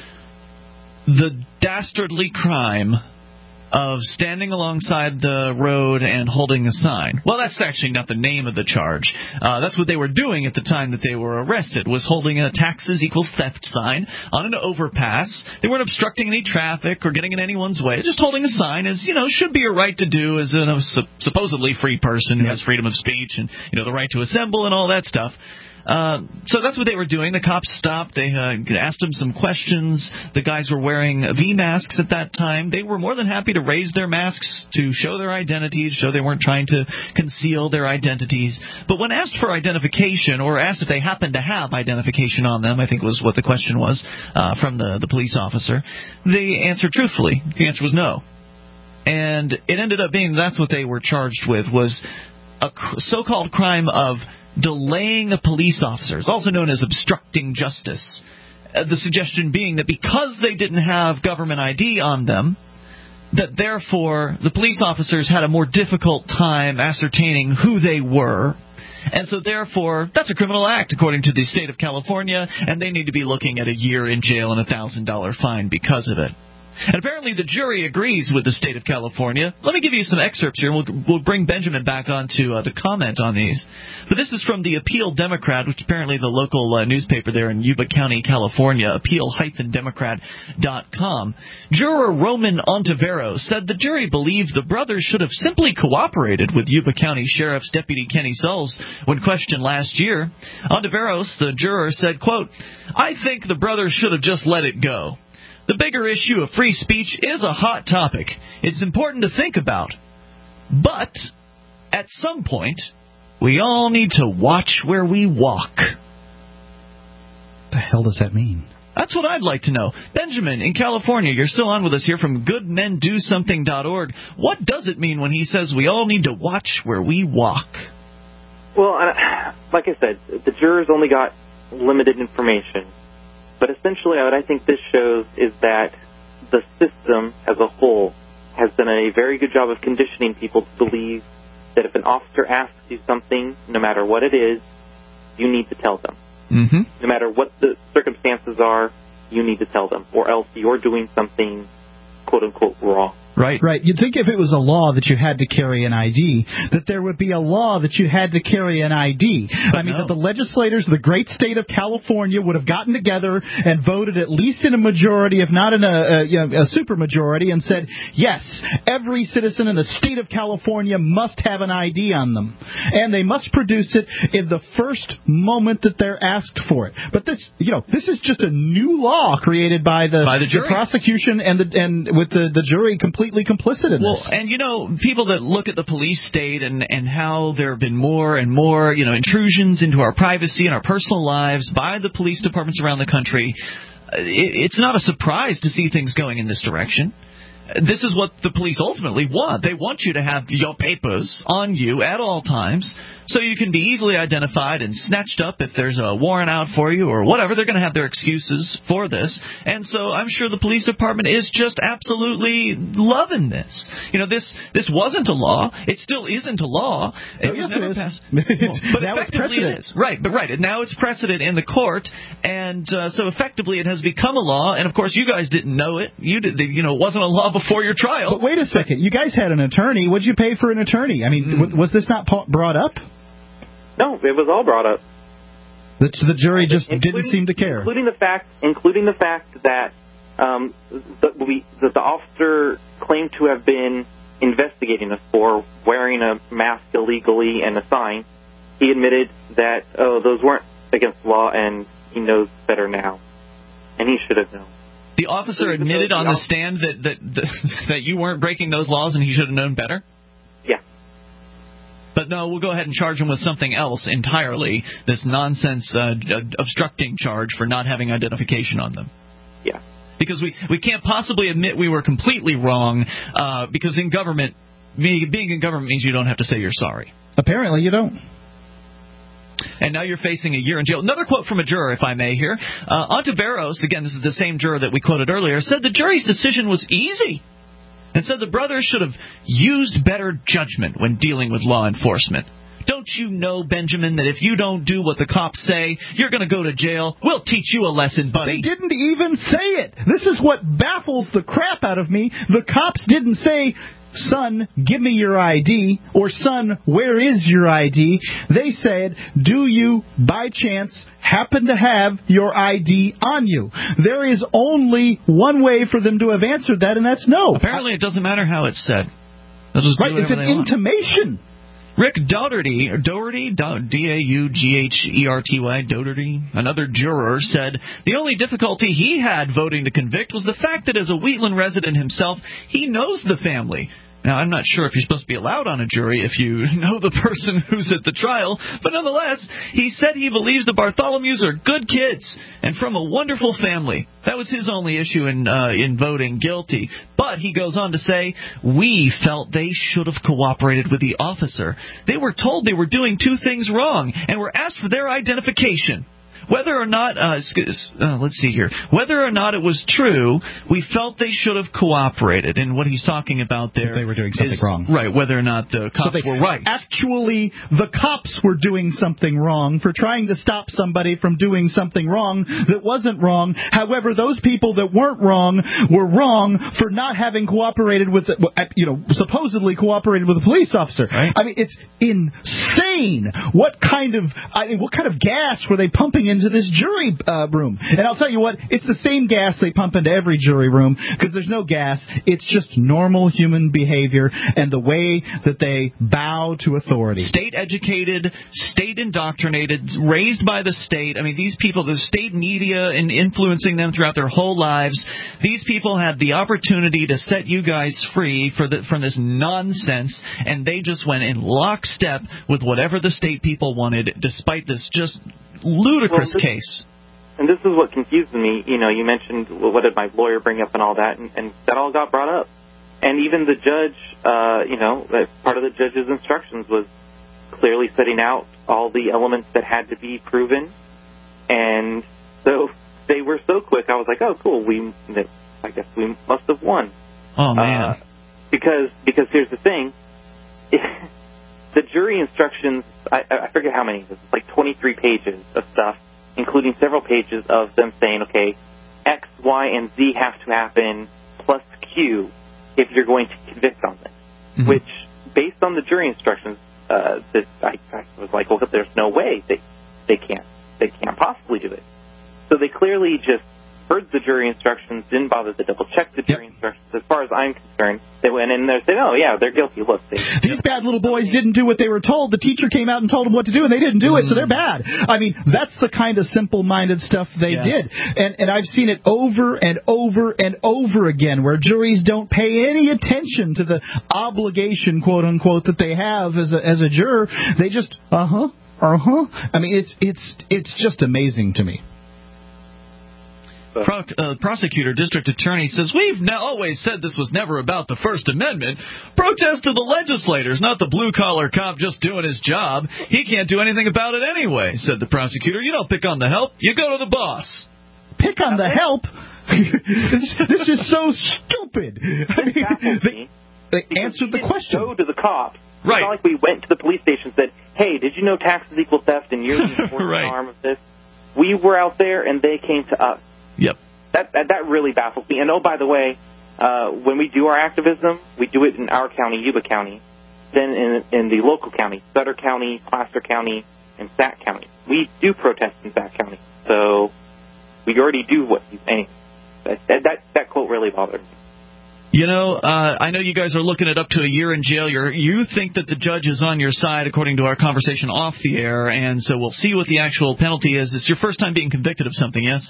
the dastardly crime of standing alongside the road and holding a sign. Well, that's actually not the name of the charge. Uh, that's what they were doing at the time that they were arrested, was holding a taxes equals theft sign on an overpass. They weren't obstructing any traffic or getting in anyone's way. Just holding a sign is, you know, should be a right to do as a supposedly free person who has freedom of speech and, you know, the right to assemble and all that stuff. Uh, so that's what they were doing. The cops stopped. They uh, asked them some questions. The guys were wearing V masks at that time. They were more than happy to raise their masks to show their identities, show they weren't trying to conceal their identities. But when asked for identification, or asked if they happened to have identification on them, I think was what the question was uh, from the, the police officer, they answered truthfully. The answer was no. And it ended up being that's what they were charged with, was a so-called crime of delaying a police officer, also known as obstructing justice. Uh, the suggestion being that because they didn't have government I D on them, that therefore the police officers had a more difficult time ascertaining who they were. And so therefore, that's a criminal act according to the state of California, and they need to be looking at a year in jail and a one thousand dollars fine because of it. And apparently the jury agrees with the state of California. Let me give you some excerpts here, and we'll, we'll bring Benjamin back on to, uh, to comment on these. But this is from the Appeal Democrat, which is apparently the local uh, newspaper there in Yuba County, California, appeal democrat dot com. Juror Roman Ontiveros said the jury believed the brothers should have simply cooperated with Yuba County Sheriff's Deputy Kenny Sulls when questioned last year. Ontiveros, the juror, said, quote, "I think the brothers should have just let it go. The bigger issue of free speech is a hot topic. It's important to think about. But at some point, we all need to watch where we walk." The hell does that mean? That's what I'd like to know. Benjamin, in California, you're still on with us here from good men do something dot org. What does it mean when he says we all need to watch where we walk? Well, like I said, the jurors only got limited information. But essentially, what I think this shows is that the system as a whole has done a very good job of conditioning people to believe that if an officer asks you something, no matter what it is, you need to tell them. Mm-hmm. No matter what the circumstances are, you need to tell them, or else you're doing something quote-unquote wrong. Right. Right. You'd think if it was a law that you had to carry an I D, that there would be a law that you had to carry an I D. But I mean, no. that the legislators of the great state of California would have gotten together and voted at least in a majority, if not in a, a, you know, a super majority, and said, yes, every citizen in the state of California must have an I D on them. And they must produce it in the first moment that they're asked for it. But this, you know, this is just a new law created by the, by the, the prosecution and the, and with the, the jury completely complicit in well, this. And, you know, people that look at the police state and, and how there have been more and more, you know, intrusions into our privacy and our personal lives by the police departments around the country, it, it's not a surprise to see things going in this direction. This is what the police ultimately want. They want you to have your papers on you at all times so you can be easily identified and snatched up if there's a warrant out for you or whatever. They're going to have their excuses for this. And so I'm sure the police department is just absolutely loving this. You know, this this wasn't a law. It still isn't a law. It oh, was yes, never it is. passed. Well, but now effectively it's it is. Right, but right. Now it's precedent in the court. And uh, so effectively it has become a law. And, of course, you guys didn't know it. You did. You know, it wasn't a law before your trial. But wait a second. You guys had an attorney. What'd you pay for an attorney? I mean, mm. was this not brought up? No, it was all brought up. The, the jury just including, didn't seem to care. Including the fact, including the fact that um, the, we, that the officer claimed to have been investigating us for wearing a mask illegally and a sign. He admitted that, oh, those weren't against the law, and he knows better now. And he should have known. The officer admitted on the stand that, that, that, that you weren't breaking those laws and he should have known better? Yeah. But no, we'll go ahead and charge him with something else entirely, this nonsense uh, obstructing charge for not having identification on them. Yeah. Because we, we can't possibly admit we were completely wrong, uh, because in government, being, being in government means you don't have to say you're sorry. Apparently you don't. And now you're facing a year in jail. Another quote from a juror, if I may here. Uh, Ontiveros, again, this is the same juror that we quoted earlier, said the jury's decision was easy and said the brothers should have used better judgment when dealing with law enforcement. Don't you know, Benjamin, that if you don't do what the cops say, you're going to go to jail? We'll teach you a lesson, buddy. They didn't even say it. This is what baffles the crap out of me. The cops didn't say, son, give me your I D, or son, where is your I D? They said, do you, by chance, happen to have your I D on you? There is only one way for them to have answered that, and that's no. Apparently it doesn't matter how it's said. They'll just right, it's an intimation. Rick Dougherty, or Dougherty, D A U G H E R T Y, Dougherty, another juror, said the only difficulty he had voting to convict was the fact that as a Wheatland resident himself, he knows the family. Now, I'm not sure if you're supposed to be allowed on a jury if you know the person who's at the trial, but nonetheless, he said he believes the Bartholomews are good kids and from a wonderful family. That was his only issue in uh, in voting guilty. But he goes on to say, we felt they should have cooperated with the officer. They were told they were doing two things wrong and were asked for their identification. Whether or not, uh, uh, let's see here, whether or not it was true, we felt they should have cooperated. And what he's talking about there if they were doing something is, wrong. Right, whether or not the cops so they, were right. Actually, the cops were doing something wrong for trying to stop somebody from doing something wrong that wasn't wrong. However, those people that weren't wrong were wrong for not having cooperated with, the, you know, supposedly cooperated with a police officer. Right. I mean, it's insane. What kind of, I mean, what kind of gas were they pumping in into this jury uh, room? And I'll tell you what, it's the same gas they pump into every jury room because there's no gas. It's just normal human behavior and the way that they bow to authority. State educated, state indoctrinated, raised by the state. I mean, these people, the state media and influencing them throughout their whole lives, these people had the opportunity to set you guys free for the, from this nonsense, and they just went in lockstep with whatever the state people wanted, despite this just ludicrous well, this, case. And this is what confused me. You know, you mentioned, well, what did my lawyer bring up and all that, and, and that all got brought up. And even the judge, uh, you know, part of the judge's instructions was clearly setting out all the elements that had to be proven. And so they were so quick, I was like, oh, cool, we, I guess we must have won. Oh, man. Uh, because, because here's the thing. The jury instructions, I, I forget how many, it's like twenty-three pages of stuff, including several pages of them saying, okay, X, Y, and Z have to happen, plus you if you're going to convict on this. Mm-hmm. Which, based on the jury instructions, uh, that I, I was like, well, there's no way they they can't they can't possibly do it. So they clearly just heard the jury instructions, didn't bother to double check the jury yep. instructions. As far as I'm concerned, they went in there and said, oh, yeah, they're guilty. Look, they, these bad little boys didn't do what they were told. The teacher came out and told them what to do, and they didn't do it, so they're bad. I mean, that's the kind of simple-minded stuff they yeah. did. And, and I've seen it over and over and over again where juries don't pay any attention to the obligation, quote-unquote, that they have as a, as a juror. They just, uh-huh, uh-huh. I mean, it's it's it's just amazing to me. Pro, uh, prosecutor, district attorney says, we've now always said this was never about the First Amendment. Protest to the legislators, not the blue-collar cop just doing his job. He can't do anything about it anyway, said the prosecutor. You don't pick on the help. You go to the boss. Pick on the help? this, this is so stupid. I mean, they, they answered the question. Go to the cops. Right. It's not like we went to the police station and said, hey, did you know taxes equal theft and you're the enforcement right. arm of this? We were out there and they came to us. Yep. That, that that really baffles me. And oh, by the way, uh, when we do our activism, we do it in our county, Yuba County, then in, in the local county, Sutter County, Placer County, and Sac County. We do protest in Sac County, so we already do what he's saying. That, that that quote really bothered me. You know, uh, I know you guys are looking at up to a year in jail. You're, you think that the judge is on your side, according to our conversation off the air, and so we'll see what the actual penalty is. It's your first time being convicted of something, yes?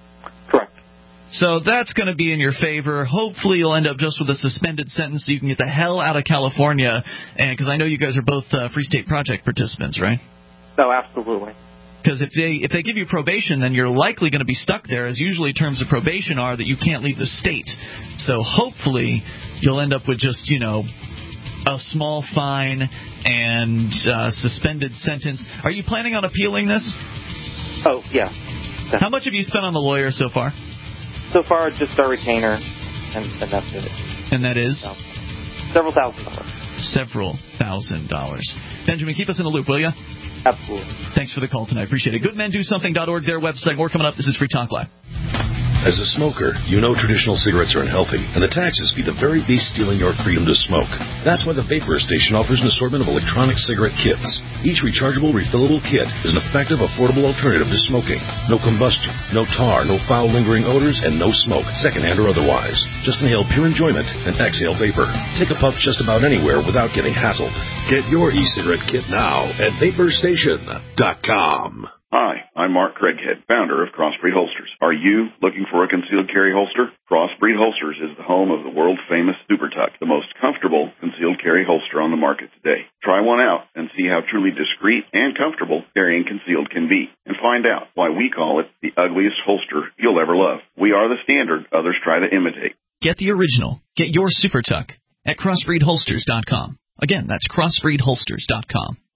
So that's going to be in your favor. Hopefully you'll end up just with a suspended sentence so you can get the hell out of California, and because I know you guys are both uh, Free State Project participants, right? Oh, absolutely. Because if they if they give you probation, then you're likely going to be stuck there, as usually terms of probation are that you can't leave the state. So hopefully you'll end up with just, you know, a small fine and uh, suspended sentence. Are you planning on appealing this? Oh, yeah. Definitely. How much have you spent on the lawyer so far? So far, just our retainer, and, and that's it. And that is? Several thousand dollars. Several thousand dollars. Benjamin, keep us in the loop, will you? Absolutely. Thanks for the call tonight. Appreciate it. good men do something dot org, their website. More coming up. This is Free Talk Live. As a smoker, you know traditional cigarettes are unhealthy, and the taxes be the very beast stealing your freedom to smoke. That's why the Vapor Station offers an assortment of electronic cigarette kits. Each rechargeable, refillable kit is an effective, affordable alternative to smoking. No combustion, no tar, no foul lingering odors, and no smoke, secondhand or otherwise. Just inhale pure enjoyment and exhale vapor. Take a puff just about anywhere without getting hassled. Get your e-cigarette kit now at vapor station dot com. Hi, I'm Mark Craighead, founder of Crossbreed Holsters. Are you looking for a concealed carry holster? Crossbreed Holsters is the home of the world-famous Super Tuck, the most comfortable concealed carry holster on the market today. Try one out and see how truly discreet and comfortable carrying concealed can be, and find out why we call it the ugliest holster you'll ever love. We are the standard others try to imitate. Get the original. Get your Super Tuck at crossbreed holsters dot com. Again, that's crossbreed holsters dot com.